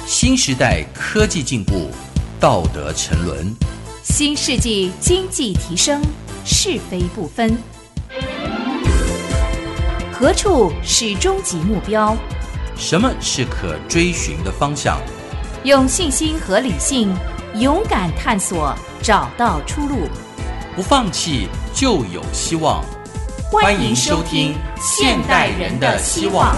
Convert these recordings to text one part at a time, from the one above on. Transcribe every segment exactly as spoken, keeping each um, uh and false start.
新时代科技进步，道德沉沦， 新世纪经济提升，是非不分。何处是终极目标？ 什么是可追寻的方向？ 用信心和理性，勇敢探索，找到出路。 不放弃就有希望。欢迎收听《现代人的希望》。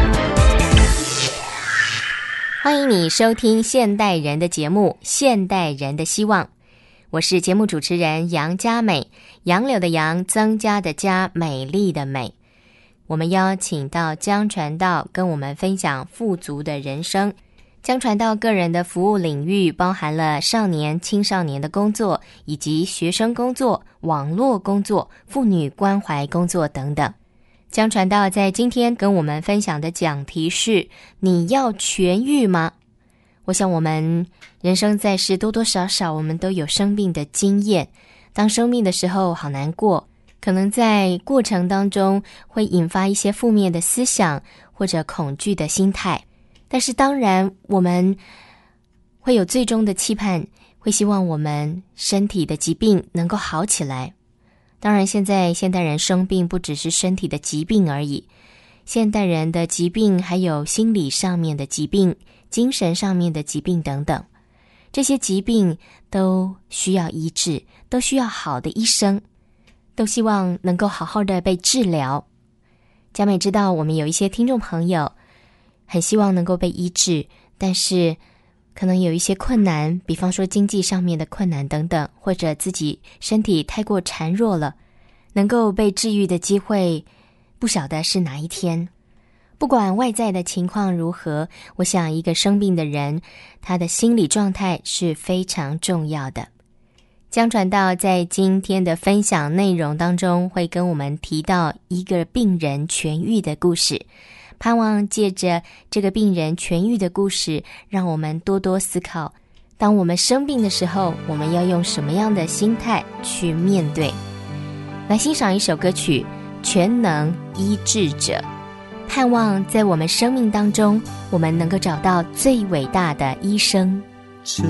欢迎你收听现代人的节目《现代人的希望》，我是节目主持人杨佳美，杨柳的杨，增加的加，美丽的美。我们邀请到江传道跟我们分享富足的人生。江传道个人的服务领域包含了少年、青少年的工作，以及学生工作、网络工作、妇女关怀工作等等。江传道在今天跟我们分享的讲题是：你要痊愈吗？我想我们人生在世，多多少少我们都有生病的经验。当生病的时候好难过，可能在过程当中会引发一些负面的思想或者恐惧的心态。但是当然我们会有最终的期盼，会希望我们身体的疾病能够好起来。当然现在现代人生病不只是身体的疾病而已，现代人的疾病还有心理上面的疾病、精神上面的疾病等等。这些疾病都需要医治，都需要好的医生，都希望能够好好的被治疗。佳美知道我们有一些听众朋友很希望能够被医治，但是可能有一些困难，比方说经济上面的困难等等，或者自己身体太过孱弱了，能够被治愈的机会不晓得是哪一天。不管外在的情况如何，我想一个生病的人，他的心理状态是非常重要的。江传道在今天的分享内容当中会跟我们提到一个病人痊愈的故事，盼望借着这个病人痊愈的故事，让我们多多思考，当我们生病的时候，我们要用什么样的心态去面对。来欣赏一首歌曲《全能医治者》，盼望在我们生命当中，我们能够找到最伟大的医生。 全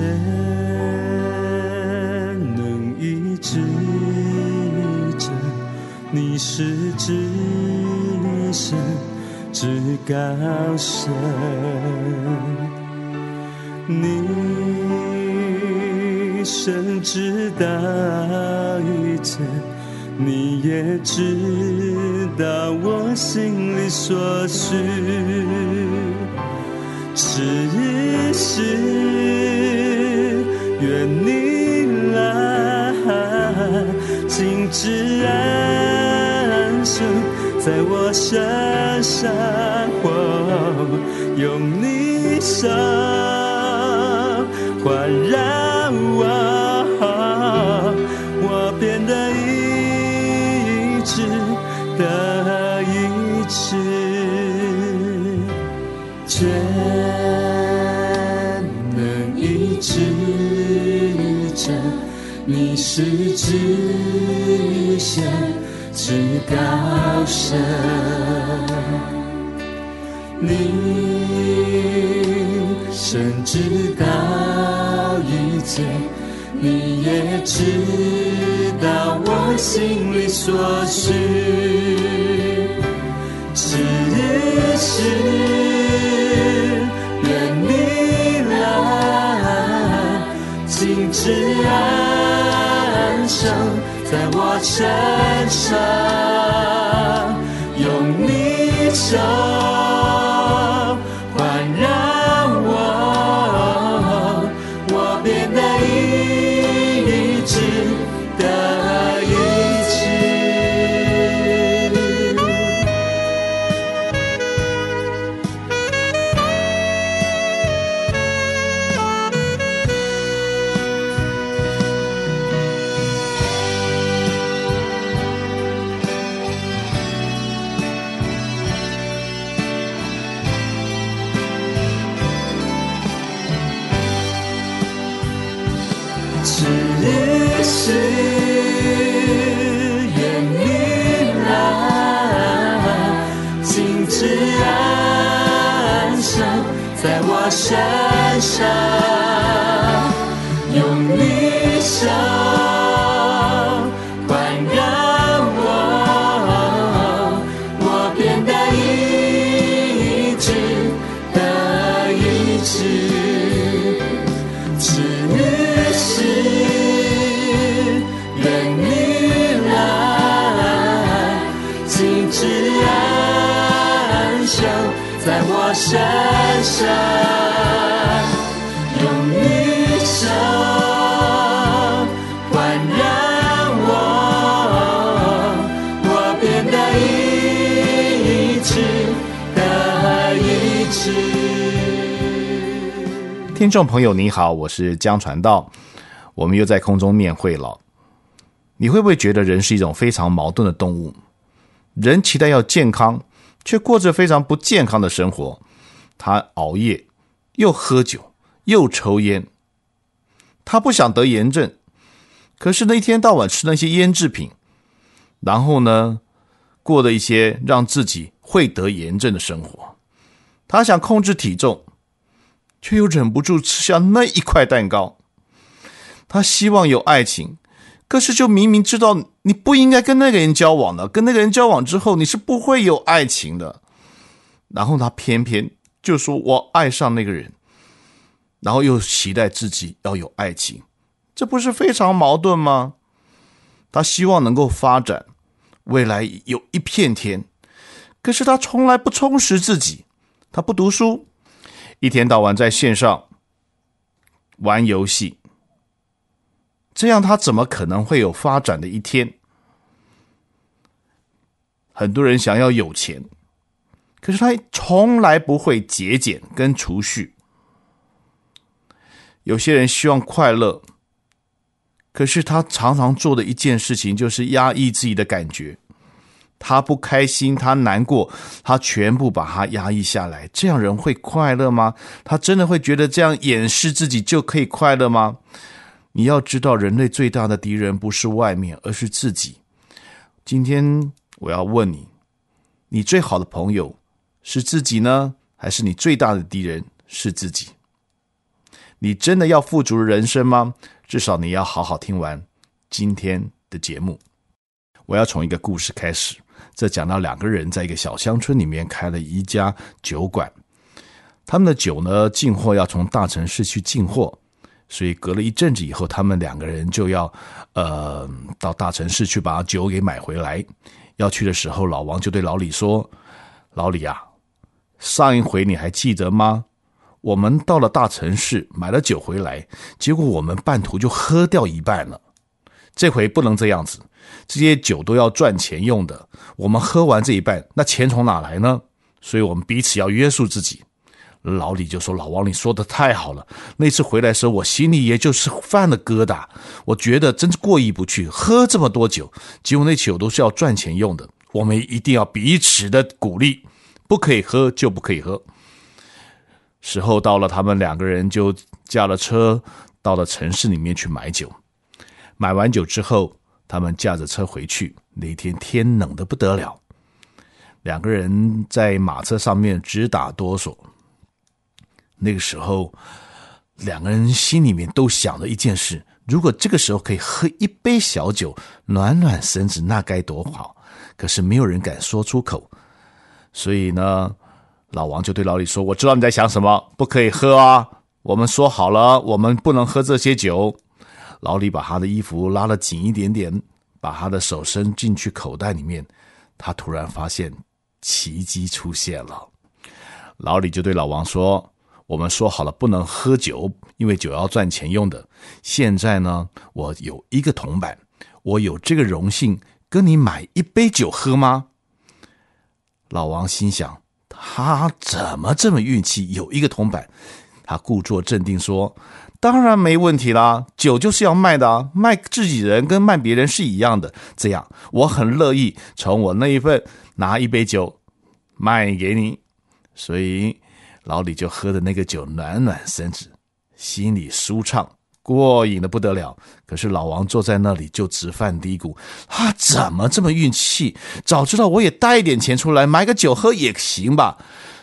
能医治者，你是至神至高神，你深知道一切，你也知道我心里所需，此时愿你来亲自安生在我身上，哦，用你手环绕我，我变得医治的医治，全能医治者，你是至神至高神，你深知道一切，你也知道我心里所需，此时愿你来亲自安生在我身上，用你手环绕我，我变得医治的医治。是愿你来亲自安生在在我身上，用你手环绕我，我变得医治的医治，只是愿你来紧致安守在我身上，用你手环绕我，我变得医治的医治。 听众朋友你好，我是江传道，我们又在空中面会了。你会不会觉得人是一种非常矛盾的动物？人期待要健康，却过着非常不健康的生活。他熬夜，又喝酒，又抽烟。他不想得炎症，可是呢，一天到晚吃那些腌制品，然后呢，过了一些让自己会得炎症的生活。他想控制体重，却又忍不住吃下那一块蛋糕。他希望有爱情，可是就明明知道你不应该跟那个人交往的，跟那个人交往之后你是不会有爱情的。然后他偏偏就说我爱上那个人，然后又期待自己要有爱情，这不是非常矛盾吗？他希望能够发展，未来有一片天，可是他从来不充实自己，他不读书，一天到晚在线上玩游戏，这样他怎么可能会有发展的一天？很多人想要有钱，可是他从来不会节俭跟储蓄。有些人希望快乐，可是他常常做的一件事情就是压抑自己的感觉。他不开心，他难过，他全部把它压抑下来。这样人会快乐吗？他真的会觉得这样掩饰自己就可以快乐吗？你要知道，人类最大的敌人不是外面，而是自己。今天我要问你，你最好的朋友是自己呢，还是你最大的敌人是自己？你真的要富足的人生吗？至少你要好好听完今天的节目。我要从一个故事开始，这讲到两个人在一个小乡村里面开了一家酒馆，他们的酒呢，进货要从大城市去进货，所以隔了一阵子以后，他们两个人就要呃到大城市去把酒给买回来。要去的时候，老王就对老李说，老李啊，上一回你还记得吗？我们到了大城市买了酒回来，结果我们半途就喝掉一半了。这回不能这样子，这些酒都要赚钱用的，我们喝完这一半，那钱从哪来呢？所以我们彼此要约束自己。老李就说，老王你说的太好了，那次回来的时候我心里也就是犯了疙瘩，我觉得真是过意不去，喝这么多酒，结果那酒都是要赚钱用的，我们一定要彼此的鼓励，不可以喝就不可以喝。时候到了，他们两个人就驾了车到了城市里面去买酒。买完酒之后，他们驾着车回去，那天天冷得不得了，两个人在马车上面直打哆嗦。那个时候两个人心里面都想着一件事，如果这个时候可以喝一杯小酒暖暖身子，那该多好。可是没有人敢说出口，所以呢，老王就对老李说，我知道你在想什么，不可以喝啊，我们说好了，我们不能喝这些酒。老李把他的衣服拉得紧一点点，把他的手伸进去口袋里面，他突然发现奇迹出现了。老李就对老王说，我们说好了不能喝酒，因为酒要赚钱用的。现在呢，我有一个铜板，我有这个荣幸跟你买一杯酒喝吗？老王心想，他怎么这么运气，有一个铜板？他故作镇定说，当然没问题啦，酒就是要卖的啊，卖自己人跟卖别人是一样的，这样我很乐意从我那一份拿一杯酒卖给你。所以老李就喝的那个酒暖暖身子，心里舒畅过瘾的不得了。可是老王坐在那里就直犯嘀咕，他怎么这么运气，早知道我也带一点钱出来买个酒喝也行吧。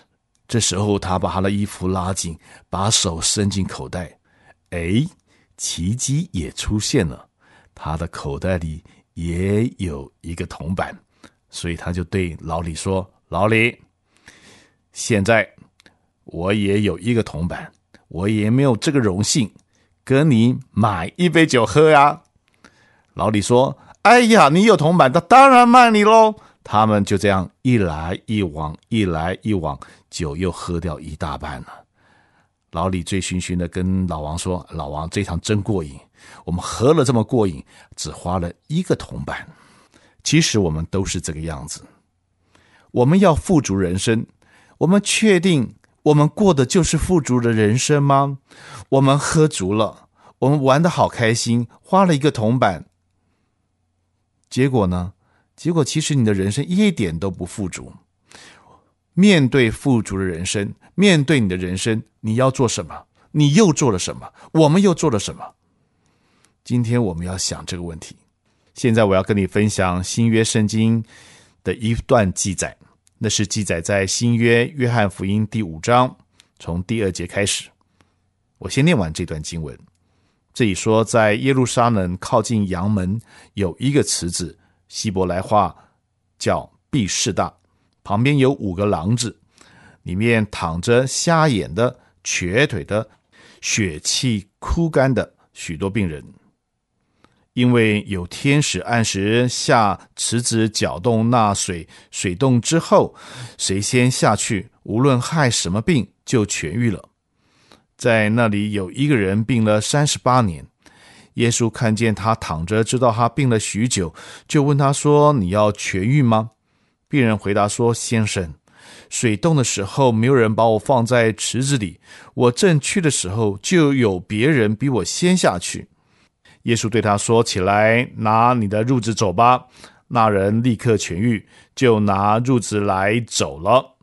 这时候他把他的衣服拉紧，把手伸进口袋，诶，奇迹也出现了，他的口袋里也有一个铜板。所以他就对老李说，老李，现在我也有一个铜板，我也没有这个荣幸跟你买一杯酒喝呀。老李说，哎呀，你有铜板，那当然卖你咯。他们就这样一来一往，一来一往，酒又喝掉一大半了。老李醉醺醺的跟老王说，老王，这场真过瘾，我们喝了这么过瘾，只花了一个铜板。其实我们都是这个样子，我们要富足人生，我们确定我们过的就是富足的人生吗？我们喝足了，我们玩得好开心，花了一个铜板，结果呢？结果其实你的人生一点都不富足。面对富足的人生，面对你的人生，你要做什么？你又做了什么？我们又做了什么？今天我们要想这个问题。现在我要跟你分享新约圣经的一段记载，那是记载在新约约翰福音第五章，从第二节开始。我先念完这段经文。这里说，在耶路撒冷靠近阳门有一个池子，希伯来话叫毕士大，旁边有五个廊子，里面躺着瞎眼的、瘸腿的、血气枯干的许多病人。因为有天使按时下池子搅动那水，水动之后，谁先下去，无论害什么病，就痊愈了。在那里有一个人病了三十八年，耶稣看见他躺着，知道他病了许久，就问他说，你要痊愈吗？病人回答说，先生，水动的时候，没有人把我放在池子里，我正去的时候，就有别人比我先下去。耶稣对他说，起来，拿你的褥子走吧。那人立刻痊愈，就拿褥子来走了。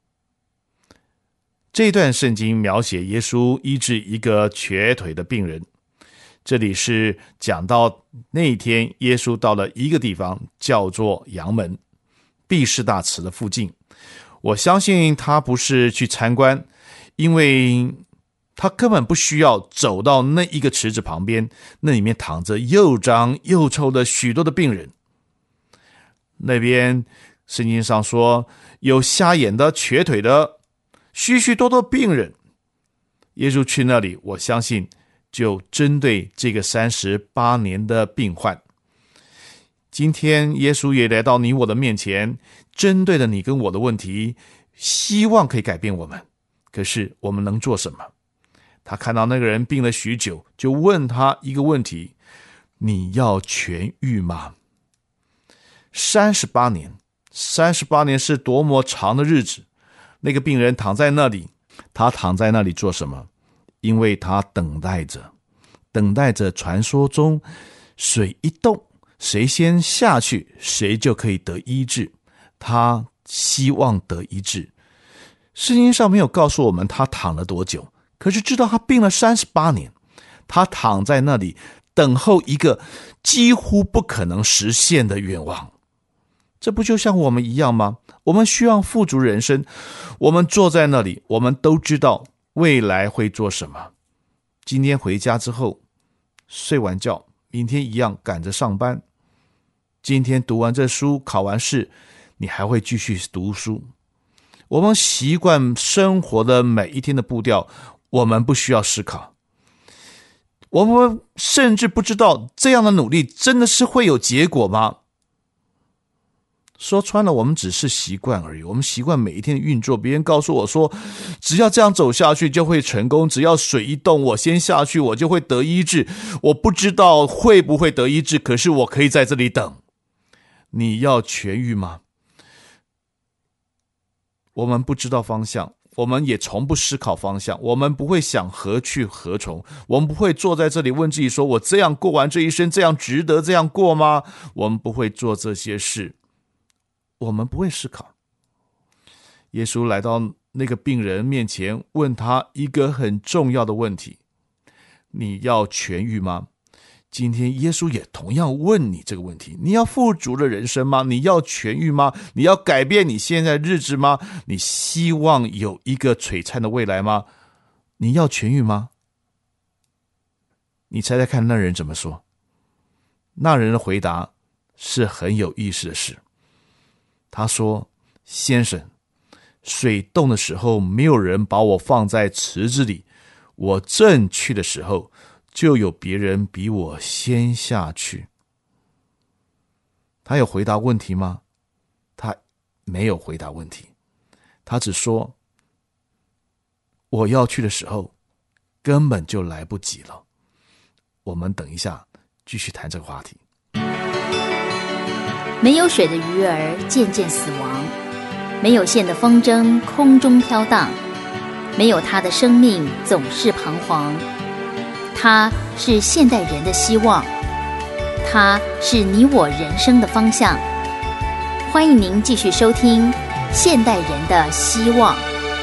这段圣经描写耶稣医治一个瘸腿的病人。这里是讲到那天耶稣到了一个地方，叫做阳门，毕士大池的附近。我相信他不是去参观，因为他根本不需要走到那一个池子旁边，那里面躺着又脏又臭的许多的病人。那边圣经上说，有瞎眼的、瘸腿的，许许多多病人。耶稣去那里，我相信就针对这个三十八年的病患。今天耶稣也来到你我的面前，针对了你跟我的问题，希望可以改变我们。可是我们能做什么？他看到那个人病了许久，就问他一个问题，你要痊愈吗？三十八年，三十八年是多么长的日子。那个病人躺在那里，他躺在那里做什么？因为他等待着，等待着传说中水一动，谁先下去，谁就可以得医治。他希望得医治。圣经上没有告诉我们他躺了多久，可是知道他病了三十八年，他躺在那里等候一个几乎不可能实现的愿望。这不就像我们一样吗？我们需要富足人生，我们坐在那里，我们都知道未来会做什么。今天回家之后睡完觉，明天一样赶着上班。今天读完这书，考完试，你还会继续读书。我们习惯生活的每一天的步调，我们不需要思考，我们甚至不知道这样的努力真的是会有结果吗？说穿了，我们只是习惯而已。我们习惯每一天的运作，别人告诉我说，只要这样走下去就会成功，只要水一动，我先下去，我就会得医治。我不知道会不会得医治，可是我可以在这里等。你要痊愈吗？我们不知道方向，我们也从不思考方向，我们不会想何去何从，我们不会坐在这里问自己说，我这样过完这一生，这样值得这样过吗？我们不会做这些事，我们不会思考。耶稣来到那个病人面前，问他一个很重要的问题，你要痊愈吗？ 今天耶稣也同样问你这个问题，你要富足的人生吗？你要痊愈吗？你要改变你现在的日子吗？你希望有一个璀璨的未来吗？你要痊愈吗？你猜猜看那人怎么说？那人的回答是很有意思的事。他说，先生，水动的时候没有人把我放在池子里，我正去的时候就有别人比我先下去。他有回答问题吗？他没有回答问题，他只说，我要去的时候根本就来不及了。我们等一下继续谈这个话题。 没有水的鱼儿渐渐死亡，没有线的风筝空中飘荡，没有它的生命总是彷徨。它是现代人的希望，它是你我人生的方向。欢迎您继续收听《现代人的希望》。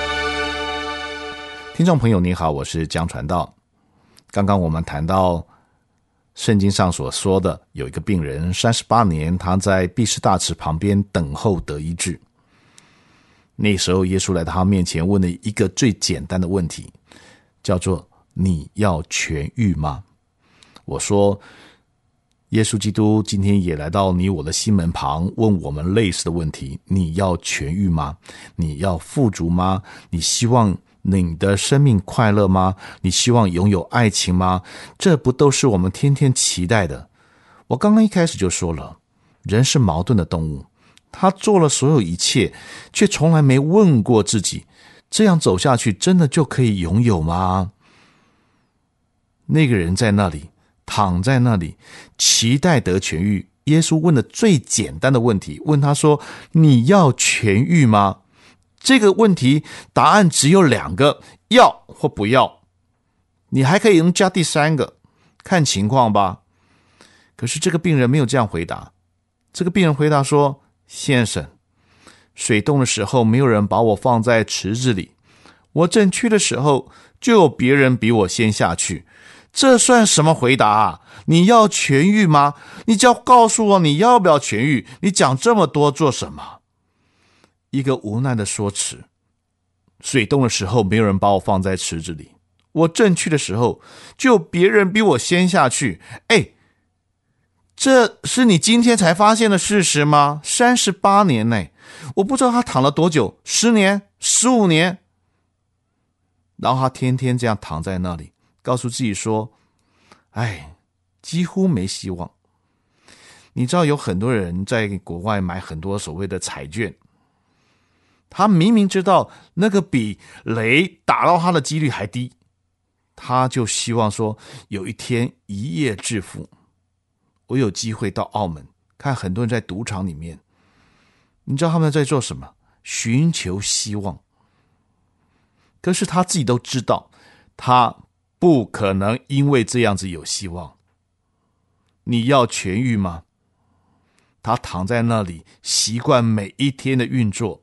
听众朋友您好，我是江传道。刚刚我们谈到圣经上所说的，有一个病人三十八年，他在毕士大池旁边等候得医治。那时候耶稣来到他面前，问了一个最简单的问题，叫做你要痊愈吗？我说耶稣基督今天也来到你我的心门旁，问我们类似的问题，你要痊愈吗？你要富足吗？你希望你的生命快乐吗？你希望拥有爱情吗？这不都是我们天天期待的？我刚刚一开始就说了，人是矛盾的动物，他做了所有一切，却从来没问过自己，这样走下去真的就可以拥有吗？那个人在那里，躺在那里，期待得痊愈。耶稣问的最简单的问题，问他说，你要痊愈吗？这个问题答案只有两个，要或不要。你还可以能加第三个，看情况吧。可是这个病人没有这样回答。这个病人回答说，先生，水动的时候没有人把我放在池子里，我正去的时候就有别人比我先下去。这算什么回答啊？你要痊愈吗？你只要告诉我你要不要痊愈，你讲这么多做什么？一个无奈的说辞，水动的时候没有人把我放在池子里，我正去的时候就有别人比我先下去。哎，这是你今天才发现的事实吗？三十八年内，我不知道他躺了多久，十年、十五年，然后他天天这样躺在那里，告诉自己说，哎，几乎没希望。你知道有很多人在国外买很多所谓的彩券，他明明知道那个比雷打到他的几率还低，他就希望说有一天一夜致富。我有机会到澳门看很多人在赌场里面，你知道他们在做什么？寻求希望。可是他自己都知道，他不可能因为这样子有希望。你要痊愈吗？他躺在那里，习惯每一天的运作。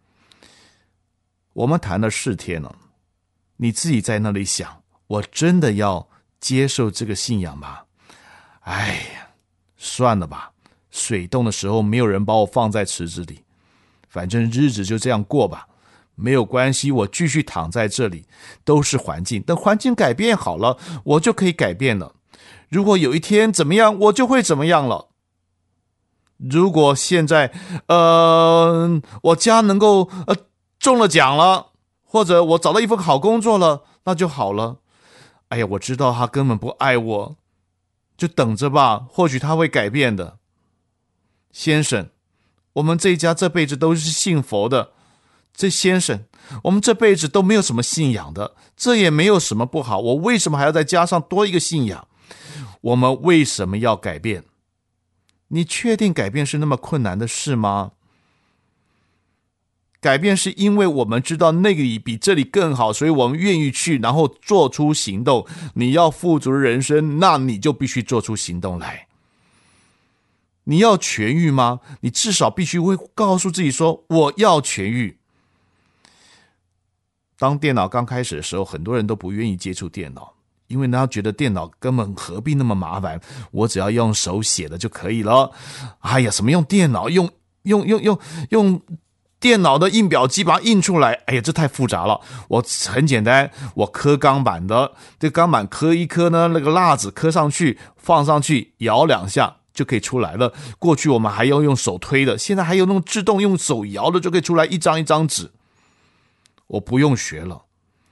我们谈了四天了，你自己在那里想，我真的要接受这个信仰吗？哎呀，算了吧，水动的时候没有人把我放在池子里，反正日子就这样过吧，没有关系，我继续躺在这里，都是环境，等环境改变好了，我就可以改变了。如果有一天怎么样，我就会怎么样了。如果现在呃，我家能够呃中了奖了，或者我找到一份好工作了，那就好了。哎呀，我知道他根本不爱我，就等着吧，或许他会改变的。先生，我们这一家这辈子都是信佛的，这先生，我们这辈子都没有什么信仰的，这也没有什么不好，我为什么还要再加上多一个信仰？我们为什么要改变？你确定改变是那么困难的事吗？改变是因为我们知道那里比这里更好，所以我们愿意去，然后做出行动。你要富足的人生，那你就必须做出行动来。你要痊愈吗？你至少必须会告诉自己说，我要痊愈。当电脑刚开始的时候，很多人都不愿意接触电脑， 因为他觉得电脑根本何必那么麻烦，我只要用手写的就可以了。哎呀，什么用电脑，用用用用用电脑的印表机把它印出来，哎呀，这太复杂了。我很简单，我刻钢板的，这钢板刻一刻呢，那个蜡纸刻上去，放上去，摇两下就可以出来了。过去我们还要用手推的，现在还有那种自动用手摇的就可以出来一张一张纸。我不用学了。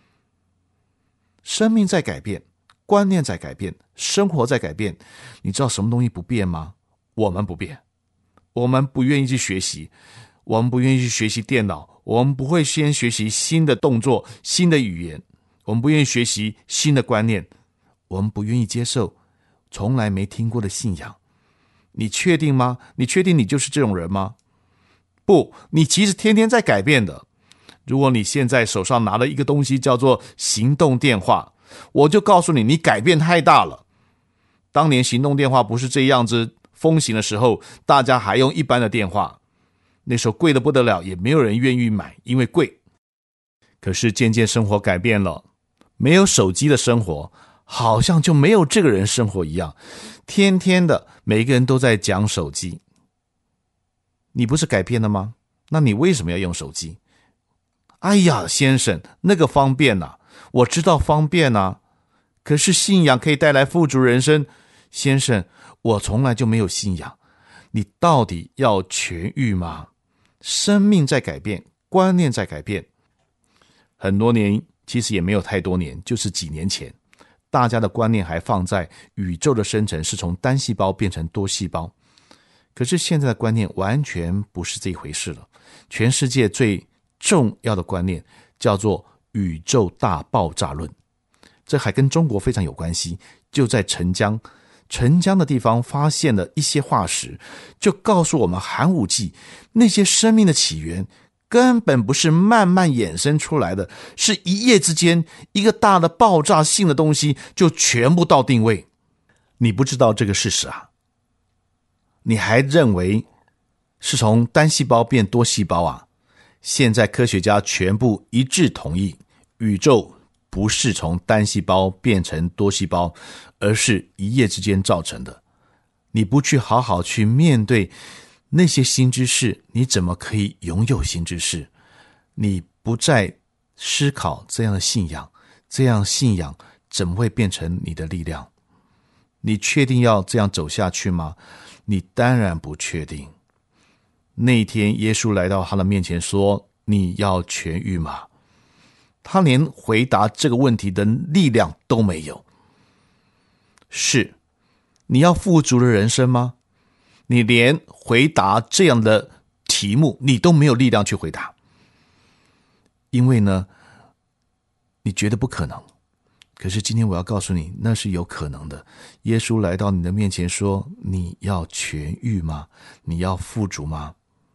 生命在改变，观念在改变，生活在改变。你知道什么东西不变吗？我们不变。我们不愿意去学习，我们不愿意去学习电脑，我们不会先学习新的动作、新的语言，我们不愿意学习新的观念，我们不愿意接受从来没听过的信仰。你确定吗？你确定你就是这种人吗？不，你其实天天在改变的。如果你现在手上拿了一个东西叫做行动电话，我就告诉你，你改变太大了。当年行动电话不是这样子风行的时候，大家还用一般的电话，那时候贵得不得了，也没有人愿意买，因为贵。可是渐渐生活改变了，没有手机的生活好像就没有这个人生活一样，天天的每一个人都在讲手机。你不是改变了吗？那你为什么要用手机？哎呀，先生，那个方便啊，我知道方便啊，可是信仰可以带来富足人生。先生，我从来就没有信仰。你到底要痊愈吗？生命在改变，观念在改变。很多年，其实也没有太多年，就是几年前，大家的观念还放在宇宙的生成是从单细胞变成多细胞。可是现在的观念完全不是这一回事了。全世界最重要的观念叫做宇宙大爆炸论，这还跟中国非常有关系。就在澄江澄江的地方发现了一些化石，就告诉我们寒武纪那些生命的起源根本不是慢慢衍生出来的，是一夜之间一个大的爆炸性的东西就全部到定位。你不知道这个事实啊？你还认为是从单细胞变多细胞啊？现在科学家全部一致同意，宇宙不是从单细胞变成多细胞，而是一夜之间造成的。你不去好好去面对那些新知识，你怎么可以拥有新知识？你不再思考这样的信仰，这样信仰怎么会变成你的力量？你确定要这样走下去吗？你当然不确定。那一天耶稣来到他的面前说，你要痊愈吗？他连回答这个问题的力量都没有。是，你要富足的人生吗？你连回答这样的题目你都没有力量去回答。因为呢，你觉得不可能。可是今天我要告诉你，那是有可能的。耶稣来到你的面前说，你要痊愈吗？你要富足吗？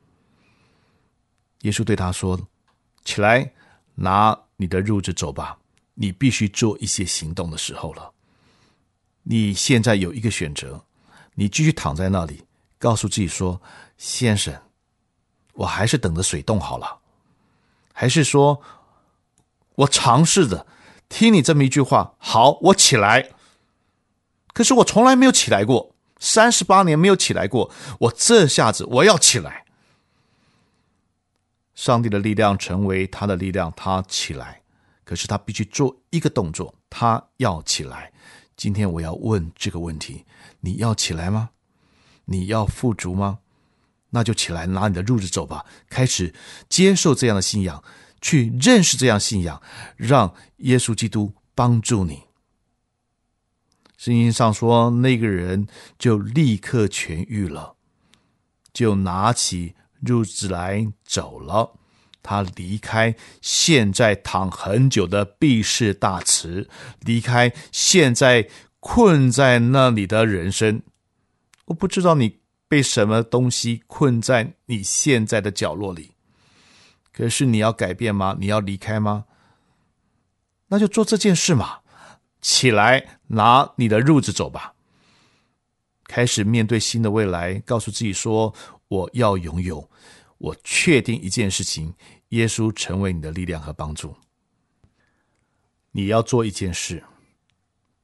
耶稣对他说，起来，拿你的褥子走吧。你必须做一些行动的时候了。你现在有一个选择，你继续躺在那里，告诉自己说，先生，我还是等着水冻好了。还是说，我尝试着听你这么一句话，好，我起来。可是我从来没有起来过，三十八年没有起来过，我这下子我要起来。上帝的力量成为他的力量，他起来。可是他必须做一个动作，他要起来。今天我要问这个问题，你要起来吗？你要富足吗？那就起来，拿你的褥子走吧，开始接受这样的信仰，去认识这样信仰，让耶稣基督帮助你。圣经上说，那个人就立刻痊愈了，就拿起褥子来走了。他离开现在躺很久的毕士大池，离开现在困在那里的人生。我不知道你被什么东西困在你现在的角落里，可是你要改变吗？你要离开吗？那就做这件事嘛，起来，拿你的褥子走吧。开始面对新的未来，告诉自己说，我要拥有。我确定一件事情，耶稣成为你的力量和帮助。你要做一件事，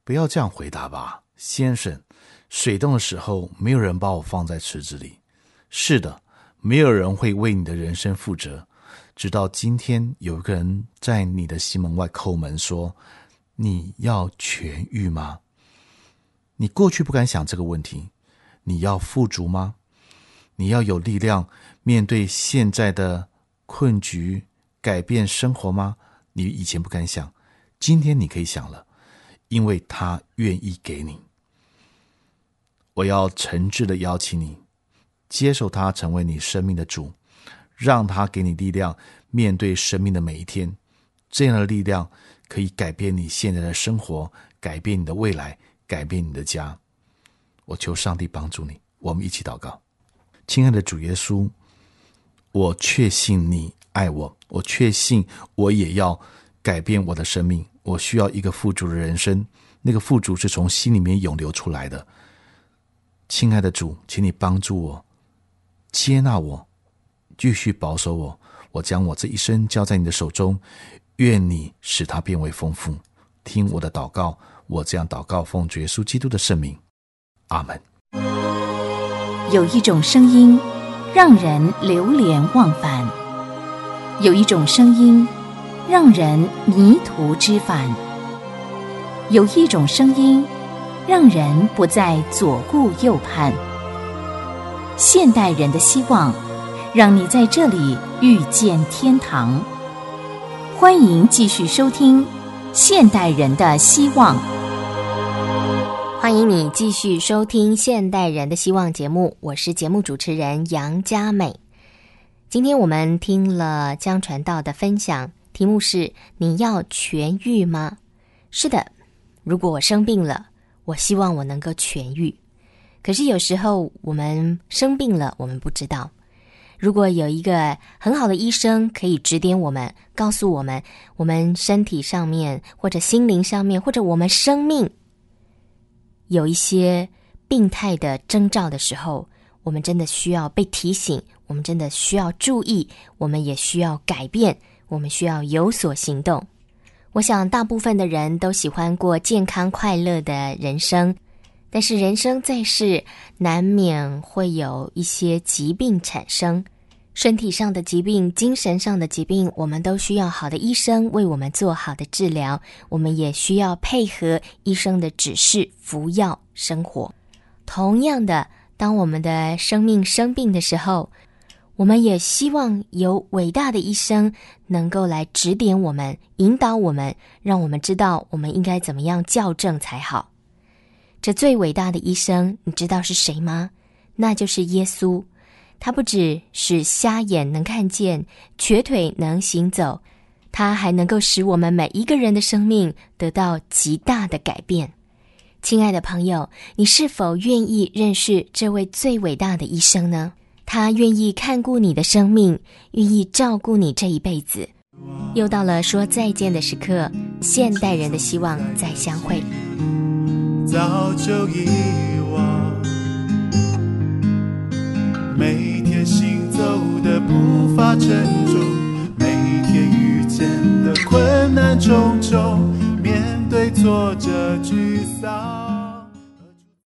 不要这样回答吧，先生，水冻的时候没有人把我放在池子里。是的，没有人会为你的人生负责，直到今天有一个人在你的心门外叩门说，你要痊愈吗？你过去不敢想这个问题，你要富足吗？你要有力量面对现在的困局，改变生活吗？你以前不敢想，今天你可以想了，因为他愿意给你。我要诚挚的邀请你，接受他成为你生命的主，让他给你力量面对生命的每一天。这样的力量可以改变你现在的生活，改变你的未来，改变你的家。我求上帝帮助你，我们一起祷告。亲爱的主耶稣，我确信你爱我，我确信我也要改变我的生命，我需要一个富足的人生，那个富足是从心里面涌流出来的。亲爱的主，请你帮助我，接纳我，继续保守我，我将我这一生交在你的手中，愿你使它变为丰富。听我的祷告，我这样祷告，奉主耶稣基督的圣名，阿们。 有一种声音让人流连忘返，有一种声音让人迷途知返，有一种声音让人不再左顾右盼。现代人的希望，让你在这里遇见天堂。欢迎继续收听《现代人的希望》。 欢迎你继续收听《现代人的希望》节目，我是节目主持人杨佳美。今天我们听了江传道的分享，题目是你要痊愈吗？是的，如果我生病了，我希望我能够痊愈。可是有时候我们生病了，我们不知道。如果有一个很好的医生可以指点我们，告诉我们我们身体上面或者心灵上面或者我们生命有一些病态的征兆的时候，我们真的需要被提醒，我们真的需要注意，我们也需要改变，我们需要有所行动。我想大部分的人都喜欢过健康快乐的人生，但是人生在世，难免会有一些疾病产生，身体上的疾病，精神上的疾病，我们都需要好的医生为我们做好的治疗，我们也需要配合医生的指示服药生活。同样的，当我们的生命生病的时候，我们也希望有伟大的医生能够来指点我们，引导我们，让我们知道我们应该怎么样校正才好。这最伟大的医生，你知道是谁吗？那就是耶稣。他不只使瞎眼能看见，瘸腿能行走，他还能够使我们每一个人的生命得到极大的改变。亲爱的朋友，你是否愿意认识这位最伟大的医生呢？他愿意看顾你的生命，愿意照顾你这一辈子。又到了说再见的时刻，现代人的希望再相会。 早就遗忘，每天行走的步伐成